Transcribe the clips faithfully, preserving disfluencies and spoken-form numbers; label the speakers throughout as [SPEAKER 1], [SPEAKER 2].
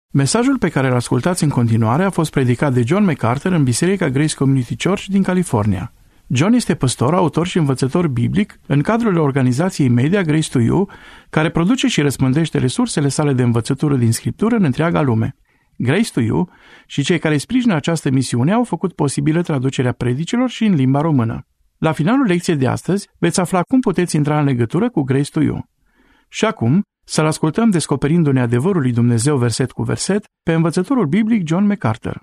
[SPEAKER 1] Mesajul pe care îl ascultați în continuare a fost predicat de John MacArthur în Biserica Grace Community Church din California. John este păstor, autor și învățător biblic în cadrul organizației media Grace to You, care produce și răspândește resursele sale de învățătură din Scriptură în întreaga lume. Grace to You și cei care sprijină această misiune au făcut posibilă traducerea predicilor și în limba română. La finalul lecției de astăzi veți afla cum puteți intra în legătură cu Grace to You. Și acum, să-l ascultăm descoperindu-ne adevărul lui Dumnezeu verset cu verset pe învățătorul biblic John MacArthur.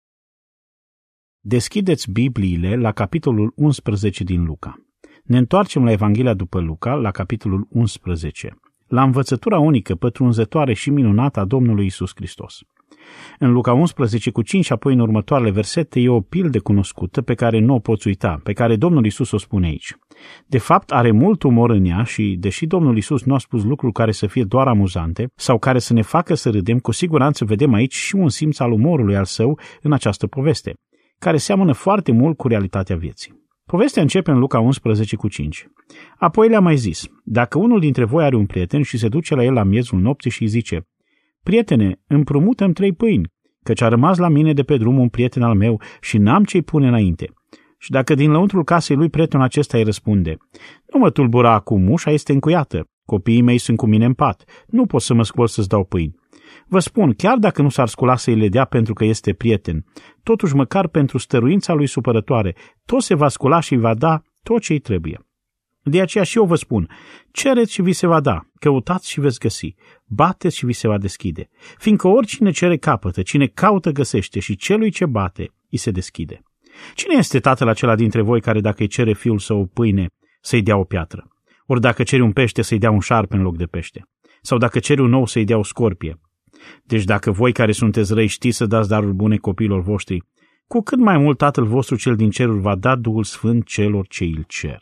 [SPEAKER 2] Deschideți Bibliile la capitolul unsprezece din Luca. Ne întoarcem la Evanghelia după Luca, la capitolul unsprezece, la învățătura unică, pătrunzătoare și minunată a Domnului Iisus Hristos. În Luca unsprezece cu cinci, apoi în următoarele versete, e o pildă cunoscută pe care nu o poți uita, pe care Domnul Iisus o spune aici. De fapt, are mult umor în ea și, deși Domnul Iisus nu a spus lucruri care să fie doar amuzante sau care să ne facă să râdem, cu siguranță vedem aici și un simț al umorului al său în această poveste, care seamănă foarte mult cu realitatea vieții. Povestea începe în Luca unsprezece cu cinci. Apoi le-a mai zis: dacă unul dintre voi are un prieten și se duce la el la miezul nopții și îi zice: prietene, împrumută-mi trei pâini, căci a rămas la mine de pe drum un prieten al meu și n-am ce-i pune înainte. Și dacă din lăuntrul casei lui prietenul acesta îi răspunde: nu mă tulbura acum, ușa este încuiată, copiii mei sunt cu mine în pat, nu pot să mă scol să-ți dau pâini. Vă spun, chiar dacă nu s-ar scula să-i le dea pentru că este prieten, totuși măcar pentru stăruința lui supărătoare, tot se va scula și îi va da tot ce îi trebuie. De aceea și eu vă spun, cereți și vi se va da, căutați și veți găsi, bateți și vi se va deschide, fiindcă oricine cere capătă, cine caută găsește și celui ce bate îi se deschide. Cine este tatăl acela dintre voi care dacă îi cere fiul său o pâine, să-i dea o piatră? Ori dacă cere un pește, să-i dea un șarpe în loc de pește? Sau dacă cere un ou, să-i dea o scorpie? Deci dacă voi care sunteți răi știți să dați daruri bune copiilor voștri, cu cât mai mult Tatăl vostru cel din ceruri va da Duhul Sfânt celor ce îl cer.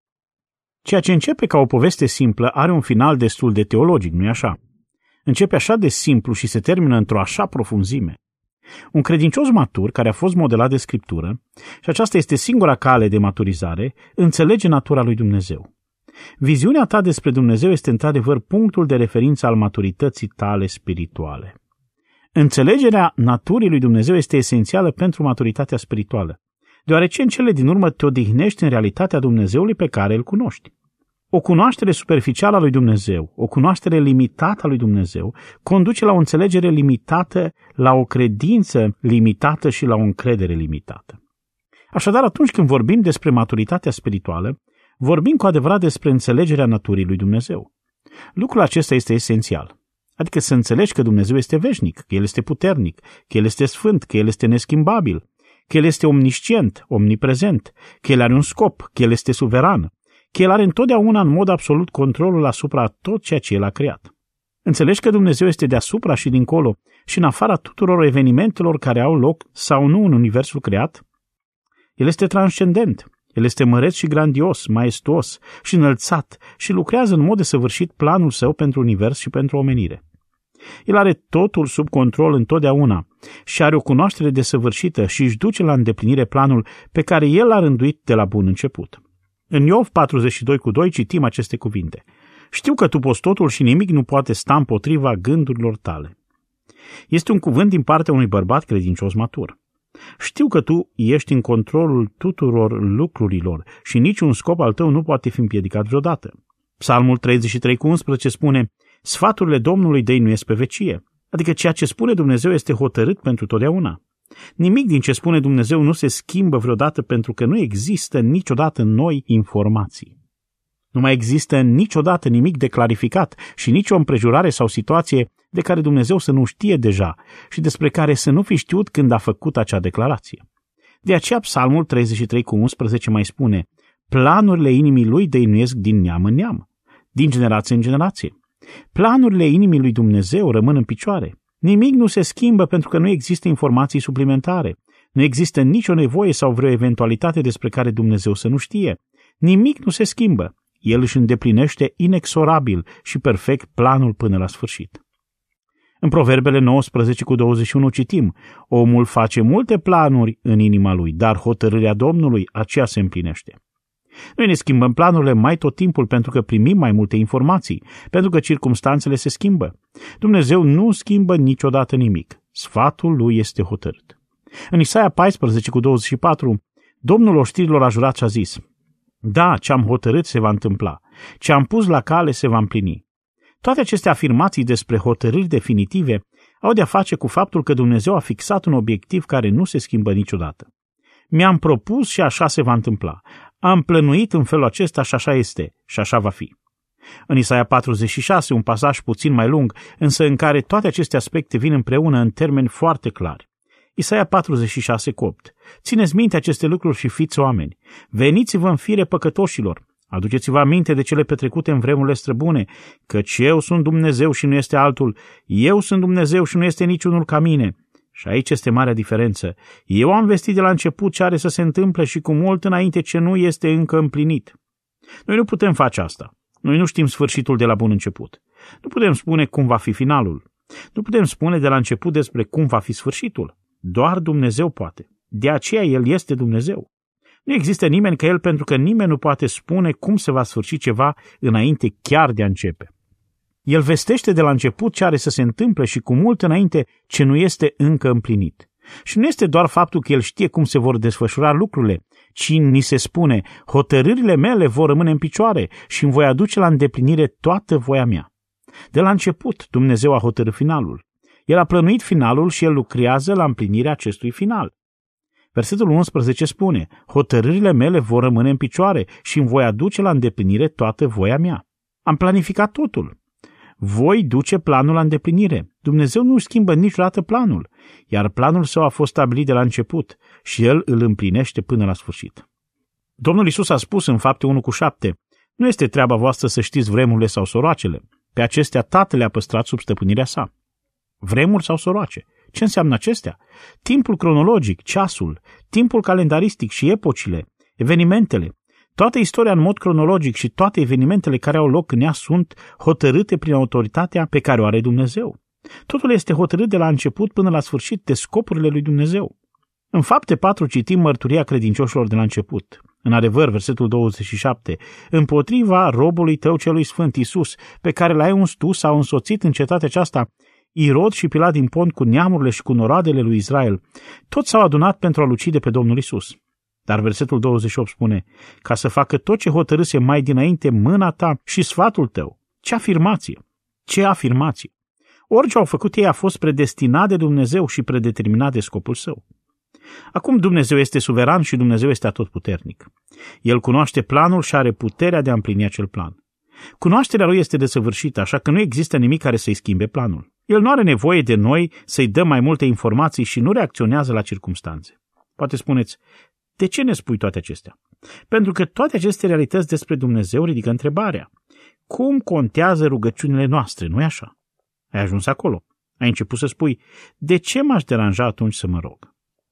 [SPEAKER 2] Ceea ce începe ca o poveste simplă are un final destul de teologic, nu-i așa? Începe așa de simplu și se termină într-o așa profunzime. Un credincios matur, care a fost modelat de Scriptură, și aceasta este singura cale de maturizare, înțelege natura lui Dumnezeu. Viziunea ta despre Dumnezeu este într-adevăr punctul de referință al maturității tale spirituale. Înțelegerea naturii lui Dumnezeu este esențială pentru maturitatea spirituală, deoarece în cele din urmă te odihnești în realitatea Dumnezeului pe care îl cunoști. O cunoaștere superficială a lui Dumnezeu, o cunoaștere limitată a lui Dumnezeu, conduce la o înțelegere limitată, la o credință limitată și la o încredere limitată. Așadar, atunci când vorbim despre maturitatea spirituală, vorbim cu adevărat despre înțelegerea naturii lui Dumnezeu. Lucrul acesta este esențial. Adică să înțelegi că Dumnezeu este veșnic, că El este puternic, că El este sfânt, că El este neschimbabil, că El este omniscient, omniprezent, că El are un scop, că El este suveran, că El are întotdeauna în mod absolut controlul asupra tot ceea ce El a creat. Înțelegi că Dumnezeu este deasupra și dincolo și în afara tuturor evenimentelor care au loc sau nu în universul creat? El este transcendent. El este măreț și grandios, maestuos și înălțat și lucrează în mod desăvârșit planul său pentru univers și pentru omenire. El are totul sub control întotdeauna și are o cunoaștere desăvârșită și își duce la îndeplinire planul pe care El l-a rânduit de la bun început. În Iov patruzeci și doi cu doi citim aceste cuvinte: știu că tu poți totul și nimic nu poate sta împotriva gândurilor tale. Este un cuvânt din partea unui bărbat credincios matur. Știu că tu ești în controlul tuturor lucrurilor și niciun scop al tău nu poate fi împiedicat vreodată. Psalmul treizeci și trei cu unsprezece spune: sfaturile Domnului dăinuiesc pe vecie, adică ceea ce spune Dumnezeu este hotărât pentru totdeauna. Nimic din ce spune Dumnezeu nu se schimbă vreodată pentru că nu există niciodată noi informații. Nu mai există niciodată nimic de clarificat și nicio împrejurare sau situație de care Dumnezeu să nu știe deja și despre care să nu fi știut când a făcut acea declarație. De aceea Psalmul treizeci și trei cu unsprezece mai spune: planurile inimii lui dăinuiesc din neam în neam, din generație în generație. Planurile inimii lui Dumnezeu rămân în picioare. Nimic nu se schimbă pentru că nu există informații suplimentare. Nu există nicio nevoie sau vreo eventualitate despre care Dumnezeu să nu știe. Nimic nu se schimbă. El își îndeplinește inexorabil și perfect planul până la sfârșit. În Proverbele nouăsprezece cu douăzeci și unu citim: omul face multe planuri în inima lui, dar hotărârea Domnului aceea se împlinește. Noi ne schimbăm planurile mai tot timpul pentru că primim mai multe informații, pentru că circumstanțele se schimbă. Dumnezeu nu schimbă niciodată nimic. Sfatul lui este hotărât. În Isaia paisprezece cu douăzeci și patru, Domnul oștirilor a jurat și a zis: da, ce-am hotărât se va întâmpla, ce am pus la cale se va împlini. Toate aceste afirmații despre hotărâri definitive au de-a face cu faptul că Dumnezeu a fixat un obiectiv care nu se schimbă niciodată. Mi-am propus și așa se va întâmpla. Am plănuit în felul acesta și așa este și așa va fi. În Isaia patruzeci și șase, un pasaj puțin mai lung, însă în care toate aceste aspecte vin împreună în termeni foarte clari. Isaia patruzeci și șase cu opt. Țineți minte aceste lucruri și fiți oameni. Veniți-vă în fire păcătoșilor. Aduceți-vă aminte de cele petrecute în vremurile străbune, căci eu sunt Dumnezeu și nu este altul. Eu sunt Dumnezeu și nu este niciunul ca mine. Și aici este marea diferență. Eu am vestit de la început ce are să se întâmple și cu mult înainte ce nu este încă împlinit. Noi nu putem face asta. Noi nu știm sfârșitul de la bun început. Nu putem spune cum va fi finalul. Nu putem spune de la început despre cum va fi sfârșitul. Doar Dumnezeu poate. De aceea El este Dumnezeu. Nu există nimeni ca El, pentru că nimeni nu poate spune cum se va sfârși ceva înainte chiar de a începe. El vestește de la început ce are să se întâmple și cu mult înainte ce nu este încă împlinit. Și nu este doar faptul că El știe cum se vor desfășura lucrurile, ci ni se spune: hotărârile mele vor rămâne în picioare și îmi voi aduce la îndeplinire toată voia mea. De la început, Dumnezeu a hotărât finalul. El a plănuit finalul și El lucrează la împlinirea acestui final. Versetul unsprezece spune: hotărârile mele vor rămâne în picioare și îmi voi aduce la îndeplinire toată voia mea. Am planificat totul. Voi duce planul la îndeplinire. Dumnezeu nu schimbă niciodată planul, iar planul său a fost stabilit de la început și El îl împlinește până la sfârșit. Domnul Iisus a spus în Fapte unu cu șapte: nu este treaba voastră să știți vremurile sau soroacele. Pe acestea Tatăl le-a păstrat sub stăpânirea sa. Vremuri sau soroace? Ce înseamnă acestea? Timpul cronologic, ceasul, timpul calendaristic și epocile, evenimentele. Toată istoria în mod cronologic și toate evenimentele care au loc în ea sunt hotărâte prin autoritatea pe care o are Dumnezeu. Totul este hotărât de la început până la sfârșit de scopurile lui Dumnezeu. În Fapte patru citim mărturia credincioșilor de la început. În adevăr, versetul douăzeci și șapte, împotriva robului tău celui sfânt Iisus, pe care l-ai uns tu, s-au însoțit în cetatea aceasta Irod și Pilat din Pont cu neamurile și cu norodele lui Israel. Toți s-au adunat pentru a-L ucide pe Domnul Iisus. Dar versetul douăzeci și opt spune: ca să facă tot ce hotărâse mai dinainte mâna ta și sfatul tău. Ce afirmație! Ce afirmație! Orice au făcut ei a fost predestinat de Dumnezeu și predeterminat de scopul său. Acum Dumnezeu este suveran și Dumnezeu este atotputernic. El cunoaște planul și are puterea de a împlini acel plan. Cunoașterea lui este desăvârșită, așa că nu există nimic care să-i schimbe planul. El nu are nevoie de noi să-i dăm mai multe informații și nu reacționează la circumstanțe. Poate spuneți: de ce ne spui toate acestea? Pentru că toate aceste realități despre Dumnezeu ridică întrebarea: cum contează rugăciunile noastre, nu-i așa? Ai ajuns acolo. Ai început să spui: de ce m-aș deranja atunci să mă rog?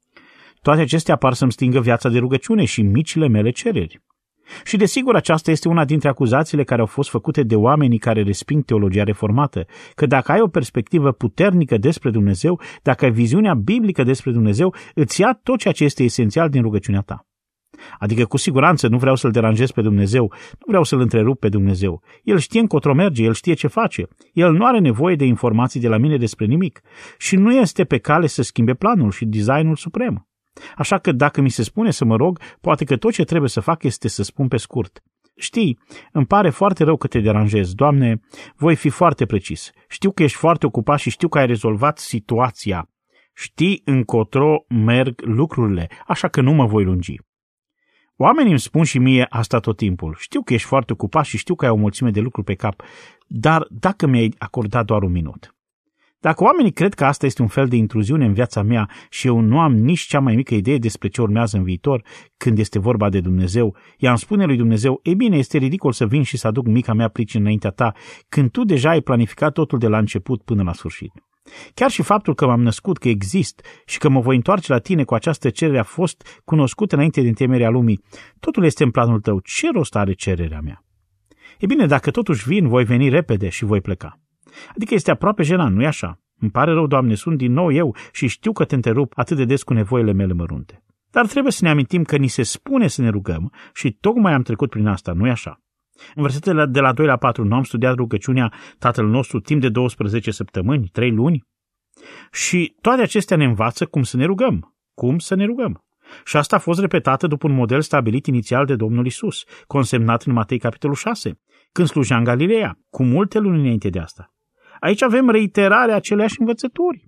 [SPEAKER 2] Toate acestea par să-mi stingă viața de rugăciune și micile mele cereri. Și desigur aceasta este una dintre acuzațiile care au fost făcute de oamenii care resping teologia reformată, că dacă ai o perspectivă puternică despre Dumnezeu, dacă ai viziunea biblică despre Dumnezeu, îți ia tot ceea ce este esențial din rugăciunea ta. Adică cu siguranță nu vreau să-L deranjez pe Dumnezeu, nu vreau să-L întrerup pe Dumnezeu. El știe încotro merge, El știe ce face. El nu are nevoie de informații de la mine despre nimic și nu este pe cale să schimbe planul și designul suprem. Așa că dacă mi se spune să mă rog, poate că tot ce trebuie să fac este să spun pe scurt: știi, îmi pare foarte rău că te deranjez, Doamne, voi fi foarte precis. Știu că ești foarte ocupat și știu că ai rezolvat situația. Știi încotro merg lucrurile, așa că nu mă voi lungi. Oamenii îmi spun și mie asta tot timpul: știu că ești foarte ocupat și știu că ai o mulțime de lucruri pe cap, dar dacă mi-ai acordat doar un minut. Dacă oamenii cred că asta este un fel de intruziune în viața mea și eu nu am nici cea mai mică idee despre ce urmează în viitor când este vorba de Dumnezeu, i-am spune lui Dumnezeu: e bine, este ridicol să vin și să aduc mica mea pricină înaintea ta, când tu deja ai planificat totul de la început până la sfârșit. Chiar și faptul că m-am născut, că exist și că mă voi întoarce la tine cu această cerere a fost cunoscut înainte de întemeierea lumii. Totul este în planul tău. Ce rost are cererea mea? E bine, dacă totuși vin, voi veni repede și voi pleca. Adică este aproape jenant, nu-i așa? Îmi pare rău, Doamne, sunt din nou eu și știu că te întrerup atât de des cu nevoile mele mărunte. Dar trebuie să ne amintim că ni se spune să ne rugăm și tocmai am trecut prin asta, nu-i așa? În versetele de la doi la patru nu am studiat rugăciunea Tatăl nostru timp de douăsprezece săptămâni, trei luni? Și toate acestea ne învață cum să ne rugăm, cum să ne rugăm. Și asta a fost repetată după un model stabilit inițial de Domnul Isus, consemnat în Matei capitolul șase, când slujea în Galileea, cu multe luni înainte de asta. Aici avem reiterarea aceleași învățături.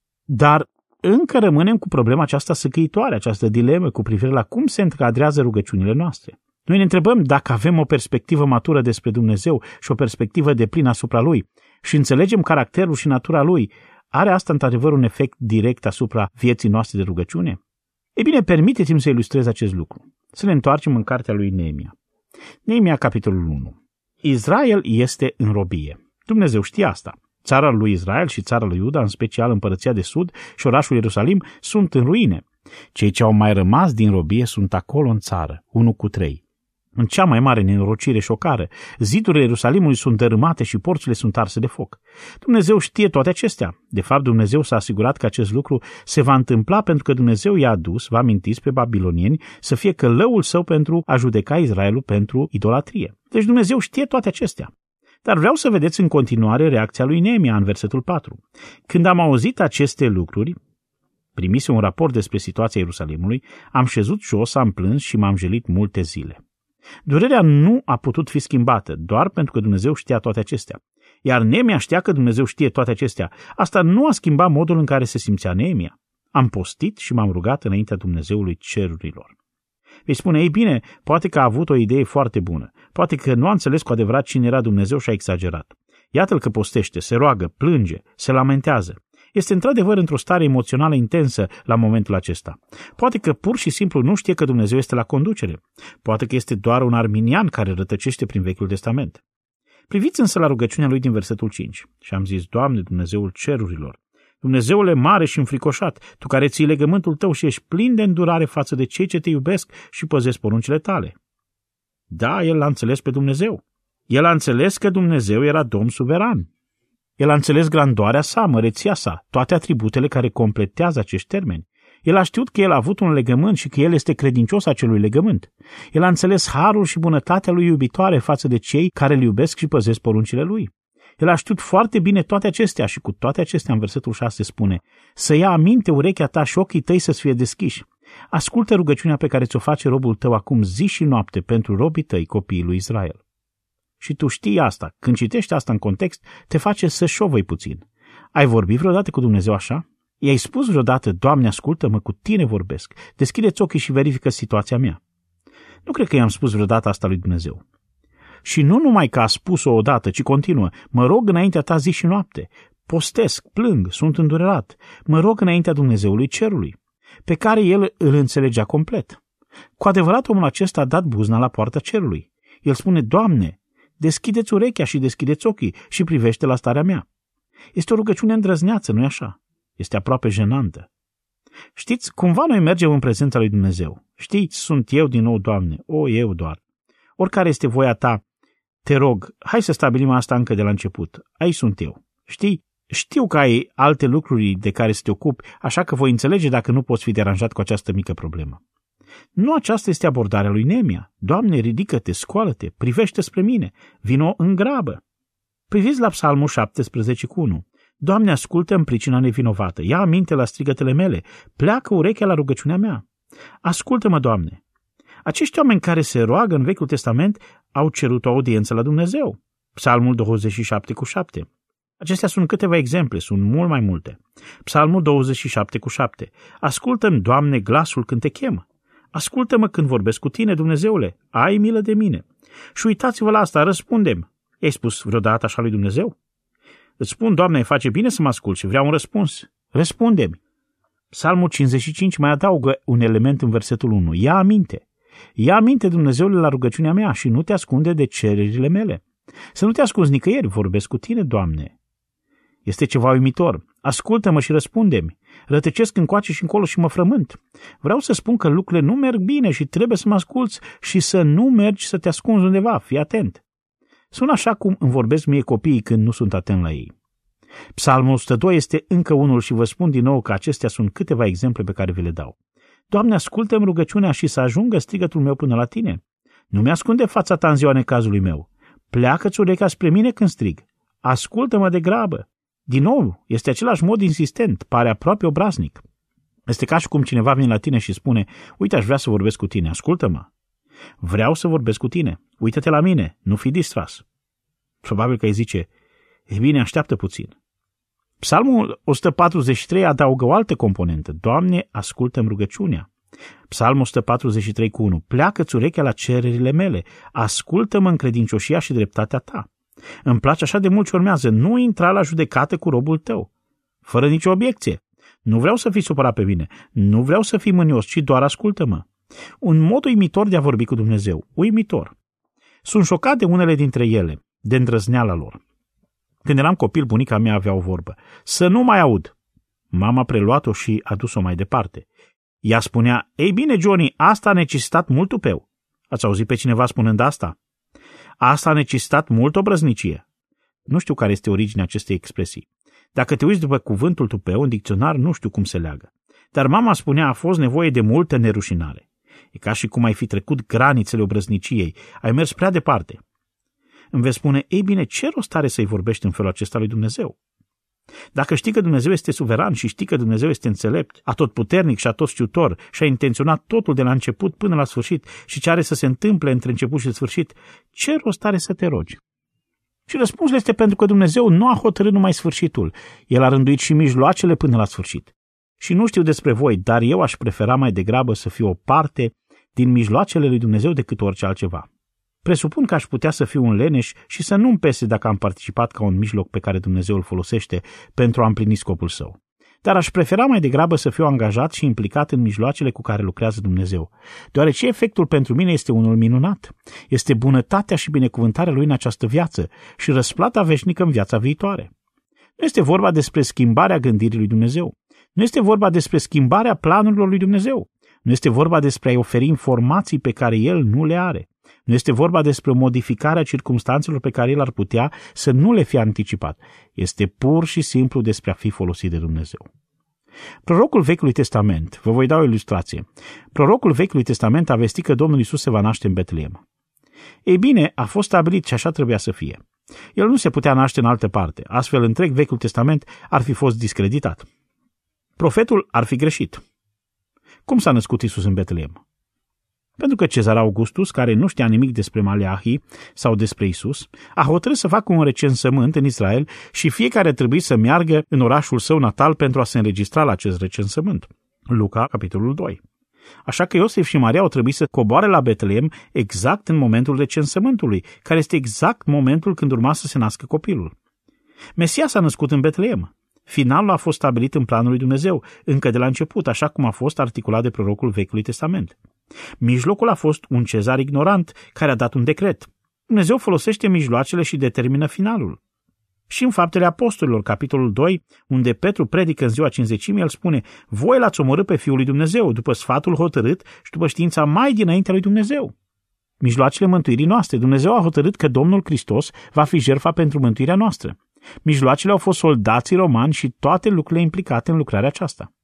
[SPEAKER 2] Dar încă rămânem cu problema aceasta săcăitoare, această dilemă cu privire la cum se încadrează rugăciunile noastre. Noi ne întrebăm dacă avem o perspectivă matură despre Dumnezeu și o perspectivă deplină asupra Lui și înțelegem caracterul și natura Lui, are asta într-adevăr un efect direct asupra vieții noastre de rugăciune? Ei bine, permiteți-mi să ilustrez acest lucru. Să ne întoarcem în cartea lui Neemia. Neemia, capitolul unu. Israel este în robie. Dumnezeu știe asta. Țara lui Israel și țara lui Iuda, în special împărăția de sud și orașul Ierusalim, sunt în ruine. Cei ce au mai rămas din robie sunt acolo în țară, unu cu trei. În cea mai mare nenorocire și ocară, zidurile Ierusalimului sunt dărâmate și porțile sunt arse de foc. Dumnezeu știe toate acestea. De fapt, Dumnezeu s-a asigurat că acest lucru se va întâmpla pentru că Dumnezeu i-a adus, vă amintiți, pe babilonieni să fie călăul său pentru a judeca Israelul pentru idolatrie. Deci Dumnezeu știe toate acestea. Dar vreau să vedeți în continuare reacția lui Neemia în versetul patru. Când am auzit aceste lucruri, primise un raport despre situația Ierusalimului, am șezut jos, am plâns și m-am jelit multe zile. Durerea nu a putut fi schimbată, doar pentru că Dumnezeu știa toate acestea. Iar Neemia știa că Dumnezeu știe toate acestea. Asta nu a schimbat modul în care se simțea Neemia. Am postit și m-am rugat înaintea Dumnezeului cerurilor. Vei spune, ei bine, poate că a avut o idee foarte bună. Poate că nu a înțeles cu adevărat cine era Dumnezeu și a exagerat. Iată-l că postește, se roagă, plânge, se lamentează. Este într-adevăr într-o stare emoțională intensă la momentul acesta. Poate că pur și simplu nu știe că Dumnezeu este la conducere. Poate că este doar un arminian care rătăcește prin Vechiul Testament. Priviți însă la rugăciunea lui din versetul cinci. Și am zis, Doamne, Dumnezeul cerurilor, Dumnezeule mare și înfricoșat, Tu care ții legământul Tău și ești plin de îndurare față de cei ce Te iubesc și păzesc poruncile Tale. Da, el l-a înțeles pe Dumnezeu. El a înțeles că Dumnezeu era Domn suveran. El a înțeles grandoarea sa, măreția sa, toate atributele care completează acești termeni. El a știut că el a avut un legământ și că el este credincios acelui legământ. El a înțeles harul și bunătatea lui iubitoare față de cei care îl iubesc și păzesc poruncile lui. El a știut foarte bine toate acestea și cu toate acestea în versetul șase spune: să ia aminte urechea ta și ochii tăi să-ți fie deschiși. Ascultă rugăciunea pe care ți-o face robul tău acum zi și noapte pentru robii tăi, copiii lui Israel. Și tu știi asta. Când citești asta în context, te face să șovăi puțin. Ai vorbit vreodată cu Dumnezeu așa? I-ai spus vreodată, Doamne, ascultă-mă, cu tine vorbesc. Deschide-ți ochii și verifică situația mea. Nu cred că i-am spus vreodată asta lui Dumnezeu. Și nu numai că a spus-o odată, ci continuă. Mă rog înaintea ta zi și noapte. Postesc, plâng, sunt îndurerat. Mă rog înaintea Dumnezeului cerului, pe care el îl înțelegea complet. Cu adevărat, omul acesta a dat buzna la poarta cerului. El spune, Doamne, deschide-ți urechea și deschideți ochii și privește la starea mea. Este o rugăciune îndrăzneață, nu-i așa? Este aproape jenantă. Știți, cumva noi mergem în prezența lui Dumnezeu. Știți, sunt eu din nou, Doamne, o, eu doar. Oricare este voia ta, te rog, hai să stabilim asta încă de la început. Aici sunt eu. Știi, știu că ai alte lucruri de care să te ocupi, așa că voi înțelege dacă nu poți fi deranjat cu această mică problemă. Nu aceasta este abordarea lui Neemia. Doamne, ridică-te, scoală-te, privește spre mine, vino în grabă. Priviți la Psalmul șaptesprezece cu unu. Doamne, ascultă în pricina nevinovată, ia aminte la strigătele mele, pleacă urechea la rugăciunea mea. Ascultă-mă, Doamne. Acești oameni care se roagă în Vechiul Testament au cerut o audiență la Dumnezeu. Psalmul douăzeci și șapte cu șapte. Acestea sunt câteva exemple, sunt mult mai multe. Psalmul douăzeci și șapte cu șapte. Ascultă-mi, Doamne, glasul când te chem. Ascultă-mă când vorbesc cu tine, Dumnezeule, ai milă de mine. Și uitați-vă la asta, răspundem. I-ai spus vreodată așa lui Dumnezeu? Îți spun, Doamne, îi face bine să mă ascult și vreau un răspuns. Răspunde-mi. Psalmul cincizeci și cinci mai adaugă un element în versetul unu. Ia aminte. Ia aminte, Dumnezeule, la rugăciunea mea și nu te ascunde de cererile mele. Să nu te ascunzi nicăieri, vorbesc cu tine, Doamne. Este ceva uimitor. Ascultă-mă și răspunde-mi. Rătăcesc încoace și încolo și mă frământ. Vreau să spun că lucrurile nu merg bine și trebuie să mă asculți și să nu mergi să te ascunzi undeva. Fii atent. Sună așa cum îmi vorbesc mie copiii când nu sunt atent la ei. Psalmul o sută doi este încă unul și vă spun din nou că acestea sunt câteva exemple pe care vi le dau. Doamne, ascultă-mi rugăciunea și să ajungă strigătul meu până la tine. Nu mi-ascunde fața ta în ziua necazului meu. Pleacă-ți urechea spre mine când strig. Ascultă-mă de grabă. Din nou, este același mod insistent, pare aproape obraznic. Este ca și cum cineva vine la tine și spune, uite, aș vrea să vorbesc cu tine, ascultă-mă. Vreau să vorbesc cu tine, uită-te la mine, nu fi distras. Probabil că îi zice, e bine, așteaptă puțin. Psalmul o sută patruzeci și trei adaugă o altă componentă, Doamne, ascultă-mi rugăciunea. Psalmul o sută patruzeci și trei cu unu, pleacă-ți urechea la cererile mele, ascultă-mă în credincioșia și dreptatea ta. Îmi place așa de mult ce urmează, nu intra la judecată cu robul tău, fără nicio obiecție. Nu vreau să fii supărat pe mine, nu vreau să fii mânios, ci doar ascultă-mă. Un mod uimitor de a vorbi cu Dumnezeu, uimitor. Sunt șocat de unele dintre ele, de îndrăzneala lor. Când eram copil, bunica mea avea o vorbă, să nu mai aud. Mama a preluat-o și a dus-o mai departe. Ea spunea, ei bine, Johnny, asta a necesitat mult tupeu. Ați auzit pe cineva spunând asta? Asta a necesitat mult obrăznicie. Nu știu care este originea acestei expresii. Dacă te uiți după cuvântul tupeu în dicționar, nu știu cum se leagă. Dar mama spunea, a fost nevoie de multă nerușinare. E ca și cum ai fi trecut granițele obrăzniciei, ai mers prea departe. Îmi vei spune, ei bine, ce rost are să-i vorbești în felul acesta lui Dumnezeu? Dacă știi că Dumnezeu este suveran și știi că Dumnezeu este înțelept, atotputernic și atotștiutor și a intenționat totul de la început până la sfârșit și ce are să se întâmple între început și sfârșit, ce rost are să te rogi? Și răspunsul este pentru că Dumnezeu nu a hotărât numai sfârșitul, El a rânduit și mijloacele până la sfârșit. Și nu știu despre voi, dar eu aș prefera mai degrabă să fiu o parte din mijloacele lui Dumnezeu decât orice altceva. Presupun că aș putea să fiu un leneș și să nu-mi pese dacă am participat ca un mijloc pe care Dumnezeu îl folosește pentru a împlini scopul său. Dar aș prefera mai degrabă să fiu angajat și implicat în mijloacele cu care lucrează Dumnezeu, deoarece efectul pentru mine este unul minunat. Este bunătatea și binecuvântarea Lui în această viață și răsplata veșnică în viața viitoare. Nu este vorba despre schimbarea gândirii lui Dumnezeu. Nu este vorba despre schimbarea planurilor lui Dumnezeu. Nu este vorba despre a-i oferi informații pe care El nu le are. Nu este vorba despre modificarea circumstanțelor pe care El ar putea să nu le fie anticipat. Este pur și simplu despre a fi folosit de Dumnezeu. Prorocul Vechiului Testament, vă voi da o ilustrație. Prorocul Vechiului Testament a vestit că Domnul Iisus se va naște în Betleem. Ei bine, a fost stabilit și așa trebuia să fie. El nu se putea naște în altă parte, astfel întreg Vechiul Testament ar fi fost discreditat. Profetul ar fi greșit. Cum s-a născut Iisus în Betleem? Pentru că Cezar Augustus, care nu știa nimic despre Maleahi sau despre Iisus, a hotărât să facă un recensământ în Israel și fiecare trebuie să meargă în orașul său natal pentru a se înregistra la acest recensământ. Luca, capitolul doi. Așa că Iosif și Maria au trebuit să coboare la Betleem exact în momentul recensământului, care este exact momentul când urma să se nască copilul. Mesia s-a născut în Betleem. Finalul a fost stabilit în planul lui Dumnezeu, încă de la început, așa cum a fost articulat de prorocul Vechiului Testament. Mijlocul a fost un cezar ignorant care a dat un decret. Dumnezeu folosește mijloacele și determină finalul. Și în Faptele Apostolilor, capitolul doi, unde Petru predică în ziua cincizecimii, el spune, voi l-ați omorât pe Fiul lui Dumnezeu, după sfatul hotărât și după știința mai dinaintea lui Dumnezeu. Mijloacele mântuirii noastre. Dumnezeu a hotărât că Domnul Hristos va fi jertfa pentru mântuirea noastră. Mijloacele au fost soldații romani și toate lucrurile implicate în lucrarea aceasta.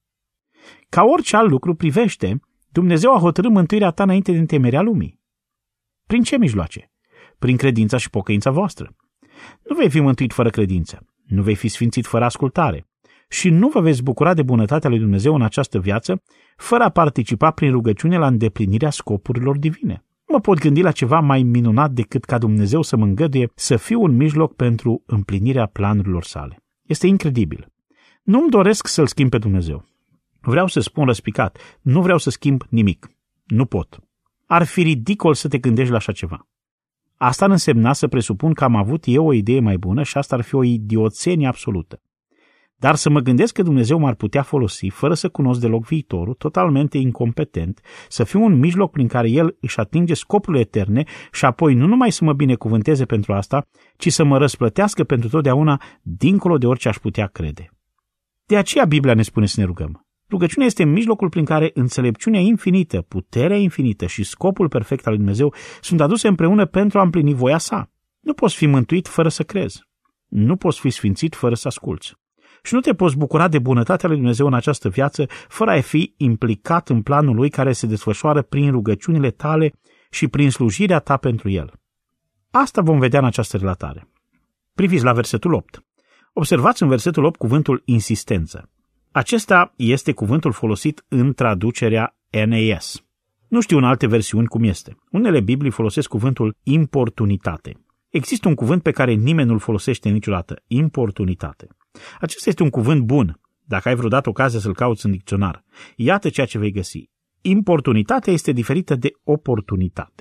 [SPEAKER 2] Ca orice alt lucru privește, Dumnezeu a hotărât mântuirea ta înainte de întemeierea lumii. Prin ce mijloace? Prin credința și pocăința voastră. Nu vei fi mântuit fără credință, nu vei fi sfințit fără ascultare și nu vă veți bucura de bunătatea lui Dumnezeu în această viață fără a participa prin rugăciune la îndeplinirea scopurilor divine. Nu mă pot gândi la ceva mai minunat decât ca Dumnezeu să mă îngăduie să fiu un mijloc pentru împlinirea planurilor sale. Este incredibil. Nu-mi doresc să-L schimb pe Dumnezeu. Vreau să spun răspicat, nu vreau să schimb nimic. Nu pot. Ar fi ridicol să te gândești la așa ceva. Asta ar însemna să presupun că am avut eu o idee mai bună și asta ar fi o idioțenie absolută. Dar să mă gândesc că Dumnezeu m-ar putea folosi, fără să cunosc deloc viitorul, totalmente incompetent, să fiu un mijloc prin care El își atinge scopurile eterne și apoi nu numai să mă binecuvânteze pentru asta, ci să mă răsplătească pentru totdeauna, dincolo de orice aș putea crede. De aceea Biblia ne spune să ne rugăm. Rugăciunea este mijlocul prin care înțelepciunea infinită, puterea infinită și scopul perfect al lui Dumnezeu sunt aduse împreună pentru a împlini voia sa. Nu poți fi mântuit fără să crezi. Nu poți fi sfințit fără să asculți. Și nu te poți bucura de bunătatea lui Dumnezeu în această viață fără a fi implicat în planul lui care se desfășoară prin rugăciunile tale și prin slujirea ta pentru el. Asta vom vedea în această relatare. Priviți la versetul opt. Observați în versetul opt cuvântul insistență. Acesta este cuvântul folosit în traducerea N A S. Nu știu în alte versiuni cum este. Unele Biblii folosesc cuvântul importunitate. Există un cuvânt pe care nimeni nu-l folosește niciodată, importunitate. Acesta este un cuvânt bun, dacă ai vreodată ocazia să-l cauți în dicționar. Iată ceea ce vei găsi. Importunitatea este diferită de oportunitate.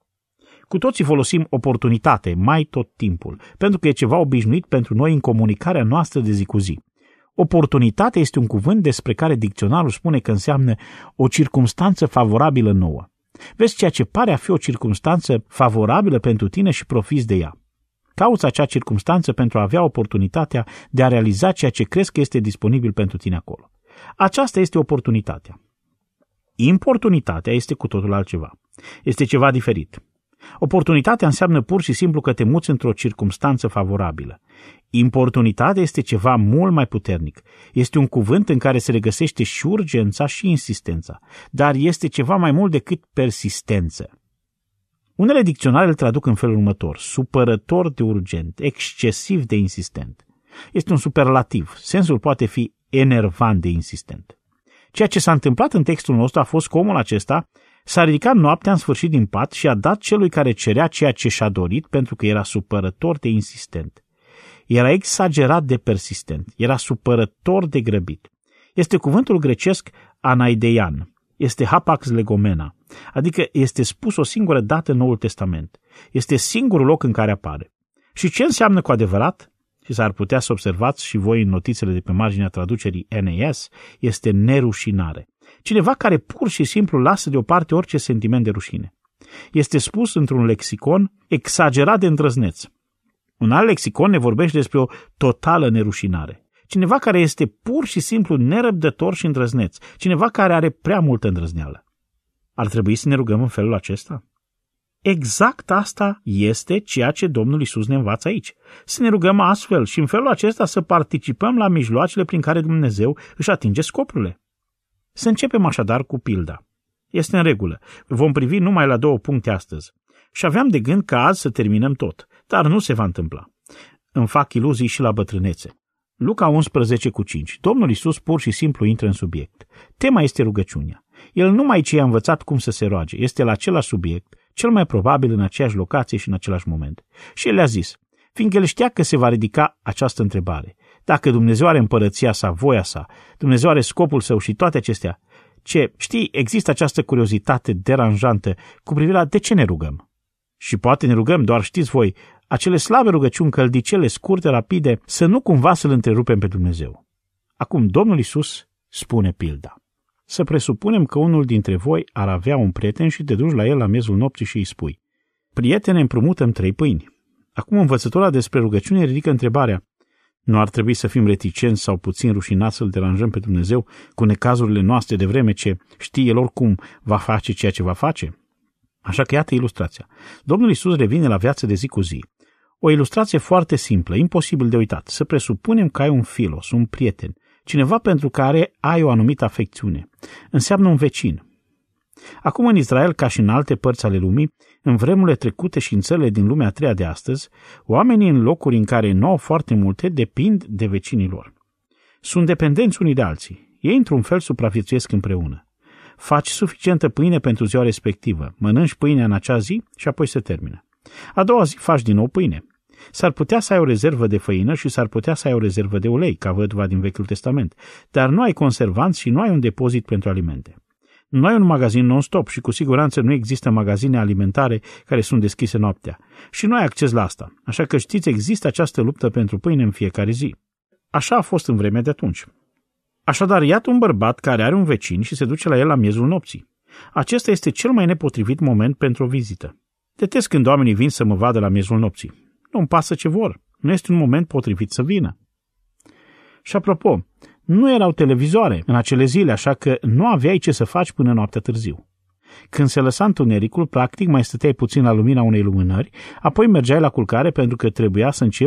[SPEAKER 2] Cu toții folosim oportunitate mai tot timpul, pentru că e ceva obișnuit pentru noi în comunicarea noastră de zi cu zi. Oportunitate este un cuvânt despre care dicționarul spune că înseamnă o circumstanță favorabilă nouă. Vezi ceea ce pare a fi o circumstanță favorabilă pentru tine și profiți de ea. Cauți acea circumstanță pentru a avea oportunitatea de a realiza ceea ce crezi că este disponibil pentru tine acolo. Aceasta este oportunitatea. Importunitatea este cu totul altceva. Este ceva diferit. Oportunitatea înseamnă pur și simplu că te muți într-o circumstanță favorabilă. Importunitatea este ceva mult mai puternic. Este un cuvânt în care se regăsește și urgența și insistența, dar este ceva mai mult decât persistență. Unele dicționare îl traduc în felul următor: supărător de urgent, excesiv de insistent. Este un superlativ. Sensul poate fi enervant de insistent. Ceea ce s-a întâmplat în textul nostru a fost că omul acesta s-a ridicat noaptea în sfârșit din pat și a dat celui care cerea ceea ce și-a dorit pentru că era supărător de insistent. Era exagerat de persistent, era supărător de grăbit. Este cuvântul grecesc anaideian, este hapax legomena, adică este spus o singură dată în Noul Testament. Este singurul loc în care apare. Și ce înseamnă cu adevărat? Și s-ar putea să observați și voi în notițele de pe marginea traducerii N A S, este nerușinare. Cineva care pur și simplu lasă deoparte orice sentiment de rușine. Este spus într-un lexicon exagerat de îndrăzneț. Un alt lexicon ne vorbește despre o totală nerușinare. Cineva care este pur și simplu nerăbdător și îndrăzneț. Cineva care are prea multă îndrăzneală. Ar trebui să ne rugăm în felul acesta? Exact asta este ceea ce Domnul Iisus ne învață aici. Să ne rugăm astfel și în felul acesta să participăm la mijloacele prin care Dumnezeu își atinge scopurile. Să începem așadar cu pilda. Este în regulă. Vom privi numai la două puncte astăzi. Și aveam de gând ca azi să terminăm tot, dar nu se va întâmpla. Îmi fac iluzii și la bătrânețe. Luca unsprezece cu cinci. Domnul Iisus pur și simplu intră în subiect. Tema este rugăciunea. El numai ce i-a învățat cum să se roage. Este la același subiect, cel mai probabil în aceeași locație și în același moment. Și el le-a zis, fiindcă el știa că se va ridica această întrebare. Dacă Dumnezeu are împărăția sa, voia sa, Dumnezeu are scopul său și toate acestea, ce, știi, există această curiozitate deranjantă cu privire la de ce ne rugăm. Și poate ne rugăm, doar știți voi, acele slabe rugăciuni căldicele, scurte, rapide, să nu cumva să-L întrerupem pe Dumnezeu. Acum, Domnul Iisus spune pilda. Să presupunem că unul dintre voi ar avea un prieten și te duci la el la miezul nopții și îi spui: prietene, împrumutăm trei pâini. Acum învățătura despre rugăciune ridică întrebarea: nu ar trebui să fim reticenți sau puțin rușinați să-L deranjăm pe Dumnezeu cu necazurile noastre de vreme ce știe El oricum va face ceea ce va face? Așa că iată ilustrația. Domnul Iisus revine la viața de zi cu zi. O ilustrație foarte simplă, imposibil de uitat. Să presupunem că ai un filos, un prieten, cineva pentru care ai o anumită afecțiune. Înseamnă un vecin. Acum în Israel, ca și în alte părți ale lumii, în vremurile trecute și în țările din lumea a treia de astăzi, oamenii în locuri în care nu au foarte multe depind de vecinii lor. Sunt dependenți unii de alții. Ei într-un fel supraviețuiesc împreună. Faci suficientă pâine pentru ziua respectivă, mănânci pâinea în acea zi și apoi se termină. A doua zi faci din nou pâine. S-ar putea să ai o rezervă de făină și s-ar putea să ai o rezervă de ulei, ca vădva din Vechiul Testament, dar nu ai conservanți și nu ai un depozit pentru alimente. Nu ai un magazin non-stop și cu siguranță nu există magazine alimentare care sunt deschise noaptea. Și nu ai acces la asta, așa că știți, există această luptă pentru pâine în fiecare zi. Așa a fost în vremea de atunci. Așadar, iată un bărbat care are un vecin și se duce la el la miezul nopții. Acesta este cel mai nepotrivit moment pentru o vizită. Detest când oamenii vin să mă vadă la miezul nopții. Nu-mi pasă ce vor. Nu este un moment potrivit să vină. Și apropo, nu erau televizoare în acele zile, așa că nu aveai ce să faci până noaptea târziu. Când se lăsa întunericul, practic mai stăteai puțin la lumina unei lumânări, apoi mergeai la culcare pentru că trebuia să începi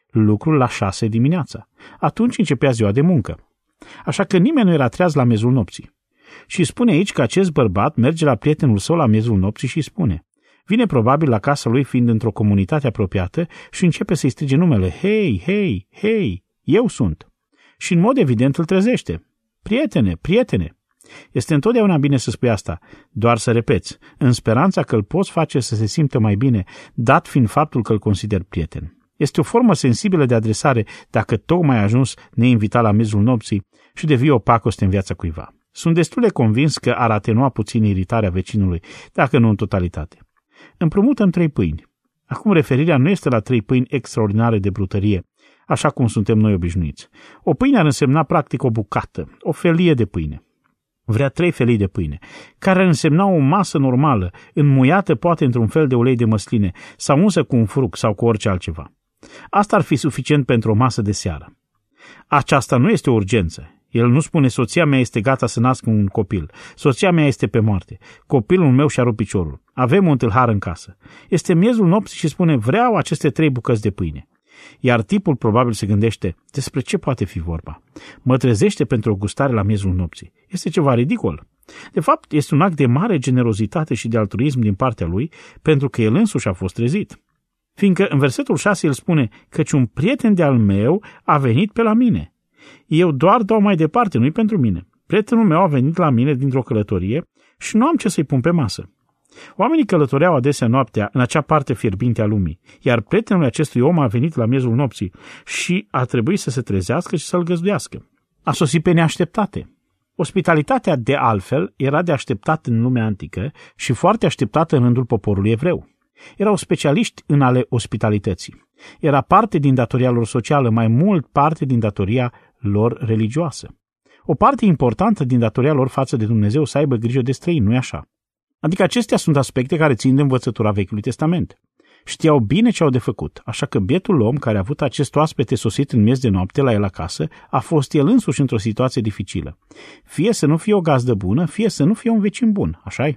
[SPEAKER 2] lucrul la șase dimineața. Atunci începea ziua de muncă. Așa că nimeni nu era treaz la miezul nopții. Și spune aici că acest bărbat merge la prietenul său la miezul nopții și spune: vine probabil la casa lui fiind într-o comunitate apropiată și începe să-i strige numele: hei, hei, hei, eu sunt. Și în mod evident îl trezește: prietene, prietene. Este întotdeauna bine să spui asta, doar să repeți, în speranța că îl poți face să se simtă mai bine, dat fiind faptul că îl consideri prieten. Este o formă sensibilă de adresare dacă tocmai ai ajuns neinvitat la miezul nopții și devii o pacoste în viața cuiva. Sunt destul de convins că ar atenua puțin iritarea vecinului, dacă nu în totalitate. Împrumutăm trei pâini. Acum referirea nu este la trei pâini extraordinare de brutărie, așa cum suntem noi obișnuiți. O pâine ar însemna practic o bucată, o felie de pâine. Vrea trei felii de pâine, care ar însemna o masă normală, înmuiată poate într-un fel de ulei de măsline, sau unsă cu un fruct sau cu orice altceva. Asta ar fi suficient pentru o masă de seară. Aceasta nu este o urgență. El nu spune: soția mea este gata să nască un copil, soția mea este pe moarte, copilul meu și-a rupt piciorul, avem un tâlhar în casă. Este miezul nopții și spune: vreau aceste trei bucăți de pâine. Iar tipul probabil se gândește: despre ce poate fi vorba? Mă trezește pentru o gustare la miezul nopții. Este ceva ridicol. De fapt, este un act de mare generozitate și de altruism din partea lui, pentru că el însuși a fost trezit. Fiindcă în versetul șase el spune: căci un prieten de-al meu a venit pe la mine. Eu doar dau mai departe, nu-i pentru mine. Prietenul meu a venit la mine dintr-o călătorie și nu am ce să-i pun pe masă. Oamenii călătoreau adesea noaptea în acea parte fierbinte a lumii, iar prietenul acestui om a venit la miezul nopții și a trebuit să se trezească și să-l găzduiască. A sosit pe neașteptate. Ospitalitatea, de altfel, era de așteptat în lumea antică și foarte așteptată în rândul poporului evreu. Erau specialiști în ale ospitalității. Era parte din datoria lor socială, mai mult parte din datoria lor religioasă. O parte importantă din datoria lor față de Dumnezeu să aibă grijă de străini, nu-i așa? Adică acestea sunt aspecte care țin de învățătura Vechiului Testament. Știau bine ce au de făcut, așa că bietul om care a avut acest oaspete sosit în miez de noapte la el acasă a fost el însuși într-o situație dificilă. Fie să nu fie o gazdă bună, fie să nu fie un vecin bun, așa-i?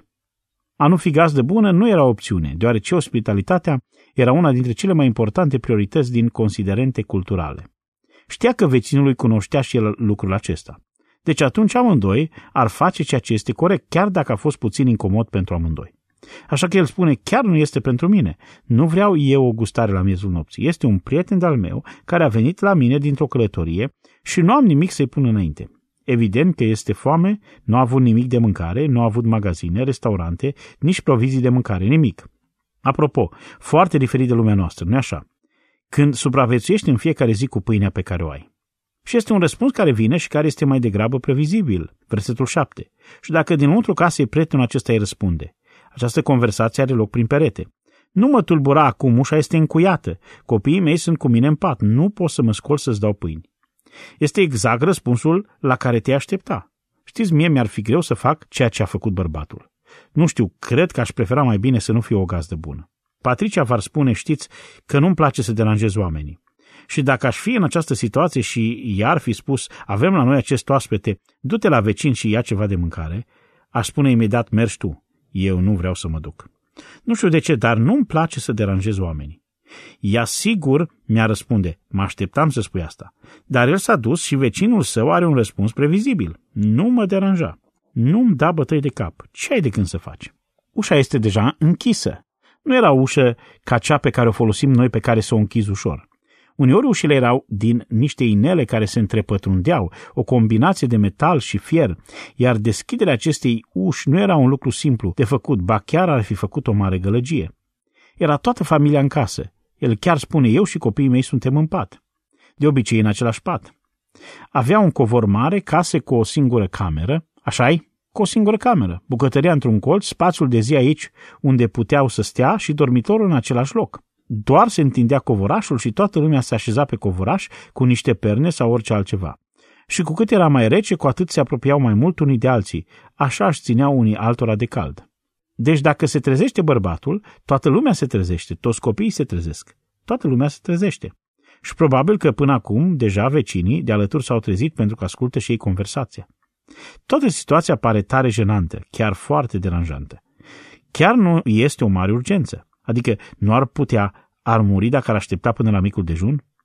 [SPEAKER 2] A nu fi gazdă bună nu era opțiune, deoarece ospitalitatea era una dintre cele mai importante priorități din considerente culturale. Știa că vecinul lui cunoștea și el lucrul acesta. Deci atunci amândoi ar face ceea ce este corect, chiar dacă a fost puțin incomod pentru amândoi. Așa că el spune: chiar nu este pentru mine. Nu vreau eu o gustare la miezul nopții. Este un prieten de-al meu care a venit la mine dintr-o călătorie și nu am nimic să-i pun înainte. Evident că este foame, nu a avut nimic de mâncare, nu a avut magazine, restaurante, nici provizii de mâncare, nimic. Apropo, foarte diferit de lumea noastră, nu-i așa? Când supraviețuiești în fiecare zi cu pâinea pe care o ai. Și este un răspuns care vine și care este mai degrabă previzibil. Versetul șapte. Și dacă dinăuntru casei prietenul acesta îi răspunde: această conversație are loc prin perete. Nu mă tulbura acum, ușa este încuiată, copiii mei sunt cu mine în pat, nu pot să mă scol să-ți dau pâini. Este exact răspunsul la care te aștepta. Știți, mie mi-ar fi greu să fac ceea ce a făcut bărbatul. Nu știu, cred că aș prefera mai bine să nu fiu o gazdă bună. Patricia v-ar spune, știți, că nu-mi place să deranjez oamenii. Și dacă aș fi în această situație și i-ar fi spus: avem la noi acest oaspete, du-te la vecin și ia ceva de mâncare, aș spune imediat: mergi tu, eu nu vreau să mă duc. Nu știu de ce, dar nu-mi place să deranjez oamenii. Ea sigur mi-a răspunde: mă așteptam să spui asta. Dar el s-a dus și vecinul său are un răspuns previzibil: nu mă deranja, nu-mi da bătăi de cap, ce ai de când să faci? Ușa este deja închisă. Nu era ușă ca cea pe care o folosim noi, pe care să o închizi ușor. Uneori ușile erau din niște inele care se întrepătrundeau, o combinație de metal și fier, iar deschiderea acestei uși nu era un lucru simplu de făcut, ba chiar ar fi făcut o mare gălăgie. Era toată familia în casă. El chiar spune: eu și copiii mei suntem în pat. De obicei în același pat. Avea un covor mare, case cu o singură cameră, așa-i? Cu o singură cameră, bucătăria într-un colț, spațiul de zi aici unde puteau să stea și dormitorul în același loc. Doar se întindea covorașul și toată lumea se așeza pe covoraș cu niște perne sau orice altceva. Și cu cât era mai rece, cu atât se apropiau mai mult unii de alții, așa își țineau unii altora de cald. Deci dacă se trezește bărbatul, toată lumea se trezește, toți copiii se trezesc, toată lumea se trezește. Și probabil că până acum deja vecinii de alături s-au trezit pentru că ascultă și ei conversația. Toată situația pare tare jenantă, chiar foarte deranjantă. Chiar nu este o mare urgență. Adică nu ar putea, ar muri dacă ar aștepta până la micul dejun?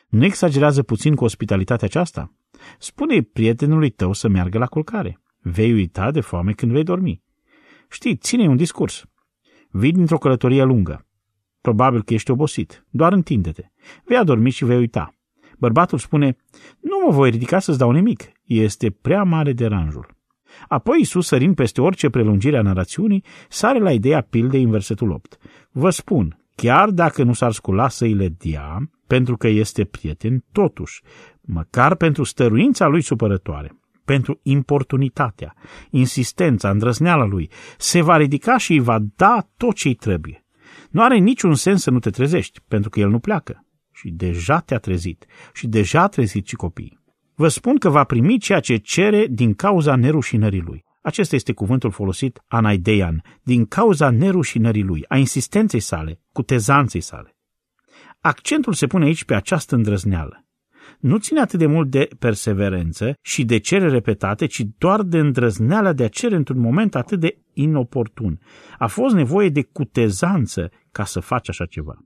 [SPEAKER 2] Nu exagerează puțin cu ospitalitatea aceasta? Spune-i prietenului tău să meargă la culcare. Vei uita de foame când vei dormi. Știi, ține-i un discurs. Vii dintr-o călătorie lungă. Probabil că ești obosit. Doar întinde-te. Vei adormi și vei uita. Bărbatul spune, nu mă voi ridica să-ți dau nimic. Este prea mare deranjul. Apoi Iisus, sărind peste orice prelungire a narațiunii, sare la ideea pildei în versetul opt. Vă spun, chiar dacă nu s-ar scula să îi le dea, pentru că este prieten, totuși, măcar pentru stăruința lui supărătoare, pentru importunitatea, insistența, îndrăzneala lui, se va ridica și îi va da tot ce îi trebuie. Nu are niciun sens să nu te trezești, pentru că el nu pleacă. Și deja te-a trezit. Și deja a trezit și copiii. Vă spun că va primi ceea ce cere din cauza nerușinării lui. Acesta este cuvântul folosit anaideian, din cauza nerușinării lui, a insistenței sale, cutezanței sale. Accentul se pune aici pe această îndrăzneală. Nu ține atât de mult de perseverență și de cereri repetate, ci doar de îndrăzneala de a cere într-un moment atât de inoportun. A fost nevoie de cutezanță ca să faci așa ceva.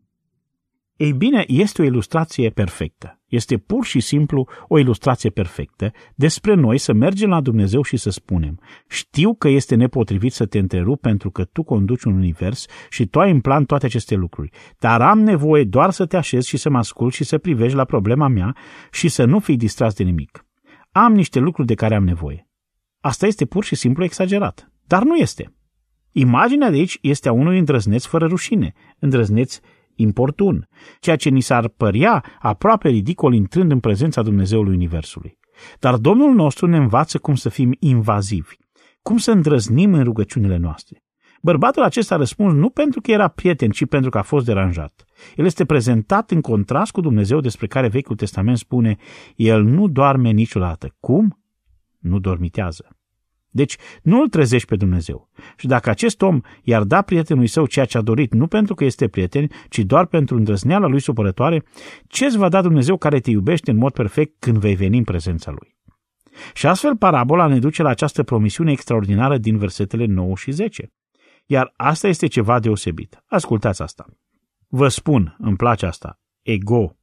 [SPEAKER 2] Ei bine, este o ilustrație perfectă. Este pur și simplu o ilustrație perfectă despre noi să mergem la Dumnezeu și să spunem: știu că este nepotrivit să te întrerup pentru că tu conduci un univers și tu ai în plan toate aceste lucruri, dar am nevoie doar să te așezi și să mă asculți și să privești la problema mea și să nu fii distras de nimic. Am niște lucruri de care am nevoie. Asta este pur și simplu exagerat, dar nu este. Imaginea de aici este a unui îndrăzneț fără rușine, îndrăzneț importun, ceea ce ni s-ar părea aproape ridicol intrând în prezența Dumnezeului Universului. Dar Domnul nostru ne învață cum să fim invazivi, cum să îndrăznim în rugăciunile noastre. Bărbatul acesta a răspuns nu pentru că era prieten, ci pentru că a fost deranjat. El este prezentat în contrast cu Dumnezeu despre care Vechiul Testament spune: el nu doarme niciodată. Cum? Nu dormitează. Deci nu îl trezești pe Dumnezeu. Și dacă acest om i-ar da prietenului său ceea ce a dorit, nu pentru că este prieten, ci doar pentru îndrăzneala lui supărătoare, ce îți va da Dumnezeu care te iubește în mod perfect când vei veni în prezența lui? Și astfel parabola ne duce la această promisiune extraordinară din versetele nouă și zece. Iar asta este ceva deosebit. Ascultați asta. Vă spun, îmi place asta, ego.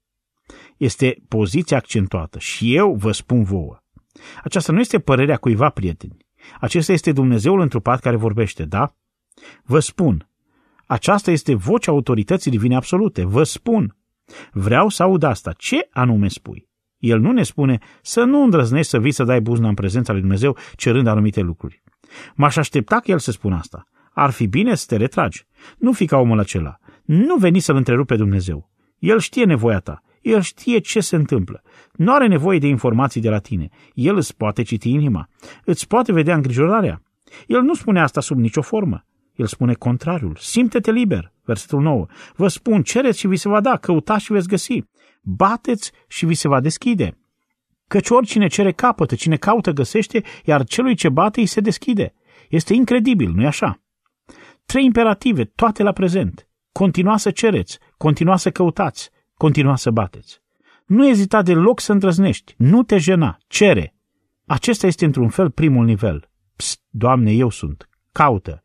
[SPEAKER 2] Este poziția accentuată și eu vă spun vouă. Aceasta nu este părerea cuiva prieteni. Acesta este Dumnezeul întrupat care vorbește, da? Vă spun, aceasta este vocea autorității divine absolute. Vă spun, vreau să aud asta. Ce anume spui? El nu ne spune să nu îndrăznești să vii să dai buzna în prezența lui Dumnezeu cerând anumite lucruri. M-aș aștepta că el să spună asta. Ar fi bine să te retragi. Nu fi ca omul acela. Nu veni să-l întrerupi pe Dumnezeu. El știe nevoia ta. El știe ce se întâmplă. Nu are nevoie de informații de la tine. El îți poate citi inima. Îți poate vedea îngrijorarea. El nu spune asta sub nicio formă. El spune contrariul. Simte-te liber. Versetul nouă. Vă spun, cereți și vi se va da, căutați și veți găsi. Bateți și vi se va deschide. Căci oricine cere capătă, cine caută găsește, iar celui ce bate îi se deschide. Este incredibil, nu-i așa? Trei imperative, toate la prezent. Continua să cereți, continua să căutați, continua să bateți. Nu ezita deloc să îndrăznești, nu te jena, cere. Acesta este într-un fel primul nivel. Pst, Doamne, eu sunt, caută.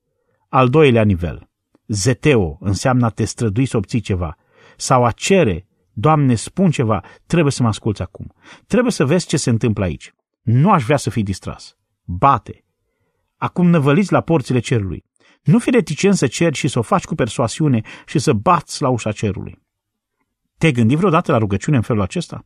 [SPEAKER 2] Al doilea nivel, zeteo, înseamnă a te strădui să obții ceva. Sau a cere, Doamne, spun ceva, trebuie să mă asculți acum. Trebuie să vezi ce se întâmplă aici. Nu aș vrea să fii distras. Bate. Acum năvăliți la porțile cerului. Nu fi reticent să ceri și să o faci cu persoasiune și să bați la ușa cerului. Te-ai gândit vreodată la rugăciune în felul acesta?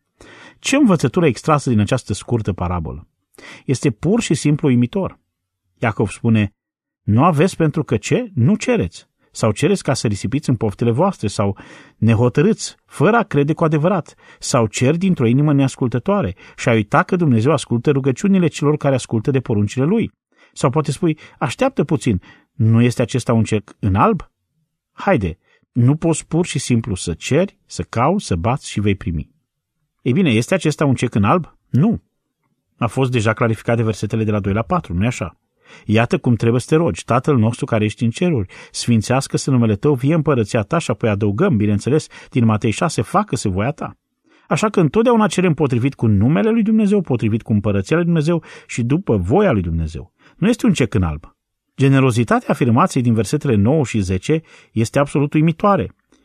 [SPEAKER 2] Ce învățătură extrasă din această scurtă parabolă? Este pur și simplu uimitor. Iacov spune, nu aveți pentru că ce? Nu cereți. Sau cereți ca să risipiți în poftele voastre, sau nehotărâți, fără a crede cu adevărat, sau cer dintr-o inimă neascultătoare și a uita că Dumnezeu ascultă rugăciunile celor care ascultă de poruncile Lui. Sau poate spui, așteaptă puțin, nu este acesta un cec în alb? Haide, nu poți pur și simplu să ceri, să cauți, să bați și vei primi. Ei bine, este acesta un cec în alb? Nu. A fost deja clarificat de versetele de la doi la patru, nu-i așa? Iată cum trebuie să te rogi, Tatăl nostru care ești în ceruri, sfințească-se numele Tău, vie împărăția Ta, și apoi adăugăm, bineînțeles, din Matei șase, facă-se voia Ta. Așa că întotdeauna cerem potrivit cu numele lui Dumnezeu, potrivit cu împărăția lui Dumnezeu și după voia lui Dumnezeu. Nu este un cec în alb. Generozitatea afirmației din versetele nouă și zece este absolut uimitoare.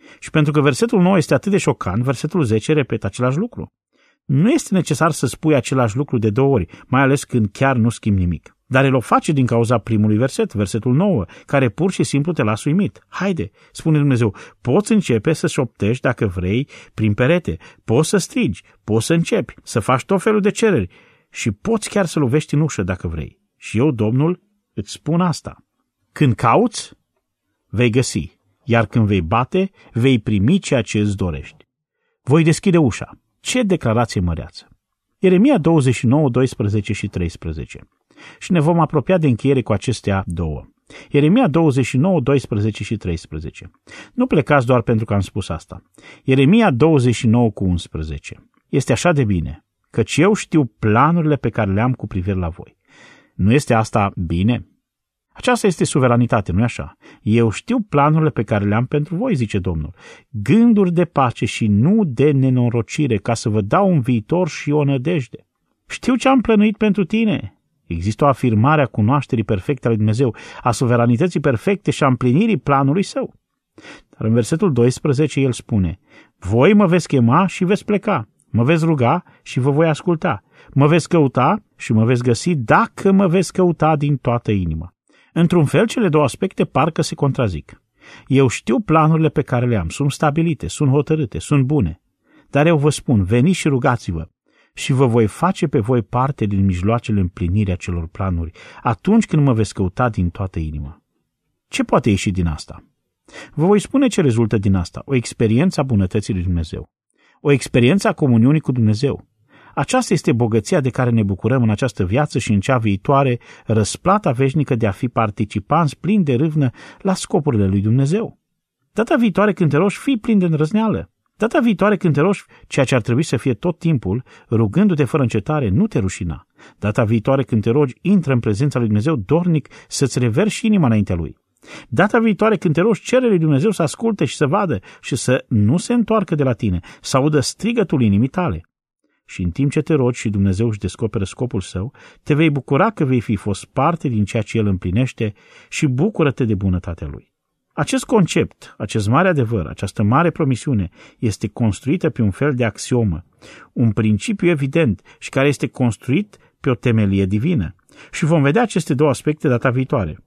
[SPEAKER 2] Și pentru că versetul nouă este atât de șocant, versetul zece repetă același lucru. Nu este necesar să spui același lucru de două ori, mai ales când chiar nu schimbi nimic. Dar el o face din cauza primului verset, versetul nouă, care pur și simplu te lasă uimit. Haide, spune Dumnezeu, poți începe să șoptești dacă vrei prin perete, poți să strigi, poți să începi, să faci tot felul de cereri și poți chiar să lovești în ușă dacă vrei. Și eu, Domnul, îți spun asta. Când cauți, vei găsi, iar când vei bate, vei primi ceea ce îți dorești. Voi deschide ușa. Ce declarație măreață! Ieremia douăzeci și nouă, doisprezece și treisprezece. Și ne vom apropia de încheiere cu acestea două. Ieremia douăzeci și nouă, doisprezece și treisprezece. Nu plecați doar pentru că am spus asta. Ieremia douăzeci și nouă cu unsprezece. Este așa de bine, căci eu știu planurile pe care le am cu privire la voi. Nu este asta bine? Aceasta este suveranitate, nu-i așa? Eu știu planurile pe care le-am pentru voi, zice Domnul. Gânduri de pace și nu de nenorocire, ca să vă dau un viitor și o nădejde. Știu ce am plănuit pentru tine. Există o afirmare a cunoașterii perfecte a lui Dumnezeu, a suveranității perfecte și a împlinirii planului său. Dar în versetul doisprezece el spune, voi mă veți chema și veți pleca, mă veți ruga și vă voi asculta, mă veți căuta și mă veți găsi dacă mă veți căuta din toată inima. Într-un fel, cele două aspecte parcă se contrazic. Eu știu planurile pe care le am, sunt stabilite, sunt hotărâte, sunt bune. Dar eu vă spun, veniți și rugați-vă și vă voi face pe voi parte din mijloacele împlinirii acelor planuri, atunci când mă veți căuta din toată inima. Ce poate ieși din asta? Vă voi spune ce rezultă din asta, o experiență a bunătății lui Dumnezeu, o experiență a comuniunii cu Dumnezeu. Aceasta este bogăția de care ne bucurăm în această viață și în cea viitoare, răsplata veșnică de a fi participanți plini de râvnă la scopurile lui Dumnezeu. Data viitoare când te rogi, fii plin de îndrăzneală. Data viitoare când te rogi, ceea ce ar trebui să fie tot timpul, rugându-te fără încetare, nu te rușina. Data viitoare când te rogi, intră în prezența lui Dumnezeu dornic să-ți reverși inima înaintea lui. Data viitoare când te rogi, cere lui Dumnezeu să asculte și să vadă și să nu se întoarcă de la tine, să audă strigătul inimii tale. Și în timp ce te rogi și Dumnezeu își descoperă scopul său, te vei bucura că vei fi fost parte din ceea ce El împlinește și bucură-te de bunătatea Lui. Acest concept, acest mare adevăr, această mare promisiune este construită pe un fel de axiomă, un principiu evident și care este construit pe o temelie divină. Și vom vedea aceste două aspecte data viitoare.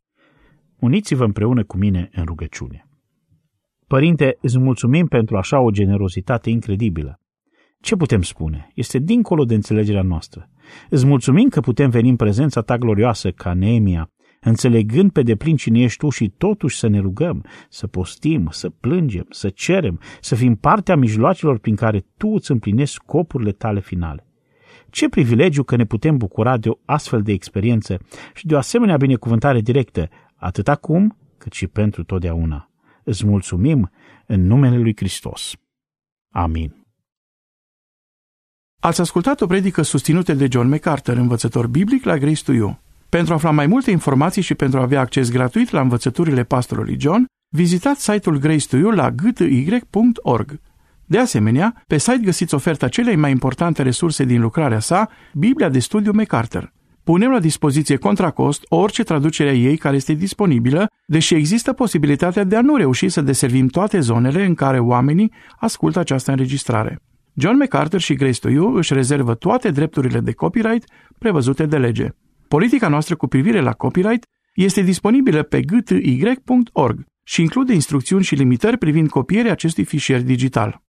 [SPEAKER 2] Uniți-vă împreună cu mine în rugăciune. Părinte, îți mulțumim pentru așa o generozitate incredibilă. Ce putem spune? Este dincolo de înțelegerea noastră. Îți mulțumim că putem veni în prezența ta glorioasă ca Neemia, înțelegând pe deplin cine ești tu și totuși să ne rugăm, să postim, să plângem, să cerem, să fim partea mijloacelor prin care tu îți împlinești scopurile tale finale. Ce privilegiu că ne putem bucura de o astfel de experiență și de o asemenea binecuvântare directă, atât acum cât și pentru totdeauna. Îți mulțumim în numele lui Hristos. Amin.
[SPEAKER 1] Ați ascultat o predică susținută de John MacArthur, învățător biblic la Grace to You. Pentru a afla mai multe informații și pentru a avea acces gratuit la învățăturile pastorului John, vizitați site-ul Grace to You la g t y punct org. De asemenea, pe site găsiți oferta celei mai importante resurse din lucrarea sa, Biblia de studiu MacArthur. Punem la dispoziție contra cost orice traducere a ei care este disponibilă, deși există posibilitatea de a nu reuși să deservim toate zonele în care oamenii ascultă această înregistrare. John MacArthur și Grace to You își rezervă toate drepturile de copyright prevăzute de lege. Politica noastră cu privire la copyright este disponibilă pe g t y punct org și include instrucțiuni și limitări privind copierea acestui fișier digital.